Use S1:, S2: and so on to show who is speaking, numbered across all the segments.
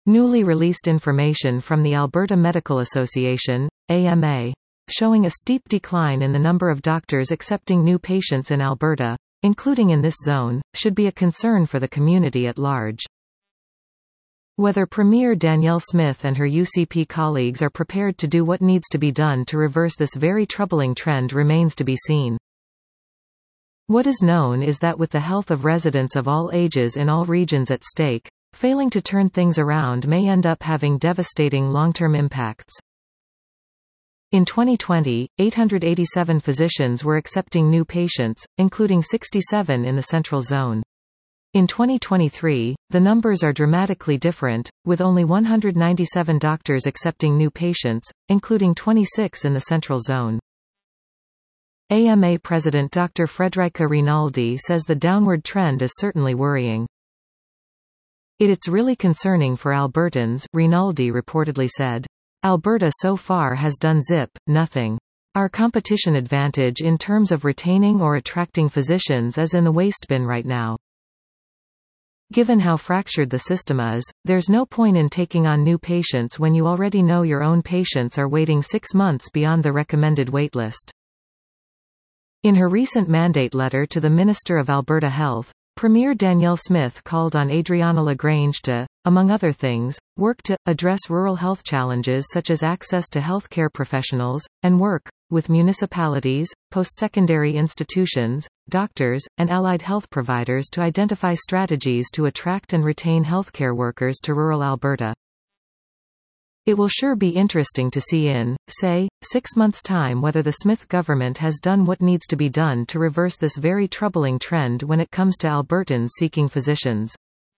S1: Newly released information from the Alberta Medical Association, AMA, showing a steep decline in the number of doctors accepting new patients in Alberta, including in this zone, should be a concern for the community at large. Whether Premier Danielle Smith and her UCP colleagues are prepared to do what needs to be done to reverse this very troubling trend remains to be seen. What is known is that with the health of residents of all ages in all regions at stake, failing to turn things around may end up having devastating long-term impacts. In 2020, 887 physicians were accepting new patients, including 67 in the Central Zone. In 2023, the numbers are dramatically different, with only 197 doctors accepting new patients, including 26 in the Central Zone. AMA President Dr. Frederica Rinaldi says the downward trend is certainly worrying. It's really concerning for Albertans, Rinaldi reportedly said. Alberta so far has done nothing. Our competition advantage in terms of retaining or attracting physicians is in the waste bin right now. Given how fractured the system is, there's no point in taking on new patients when you already know your own patients are waiting 6 months beyond the recommended waitlist. In her recent mandate letter to the Minister of Alberta Health, Premier Danielle Smith called on Adriana LaGrange to, among other things, work to address rural health challenges such as access to healthcare professionals, and work with municipalities, post-secondary institutions, doctors, and allied health providers to identify strategies to attract and retain healthcare workers to rural Alberta. It will sure be interesting to see in, say, 6 months' time whether the Smith government has done what needs to be done to reverse this very troubling trend when it comes to Albertans seeking physicians.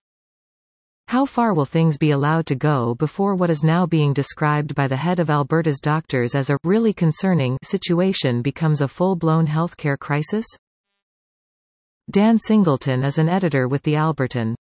S1: How far will things be allowed to go before what is now being described by the head of Alberta's doctors as a really concerning situation becomes a full-blown healthcare crisis? Dan Singleton is an editor with The Albertan.